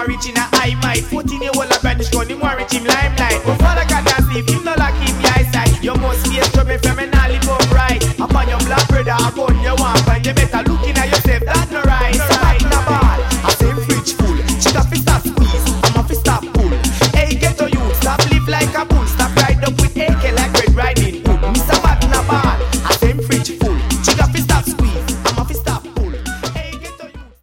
more rich in a high might. Foot in your wall of brandish gun, him more rich in limelight. But Father God and see if him no like him your eyesight. You must face trouble from an alley up right. Upon your black brother, upon your one find. You better looking at yourself, that's no right. So back in a ball, I say him fridge full. Chica fi stop squeeze, I'm a fi stop pull. Hey, get to you, stop live like a bull.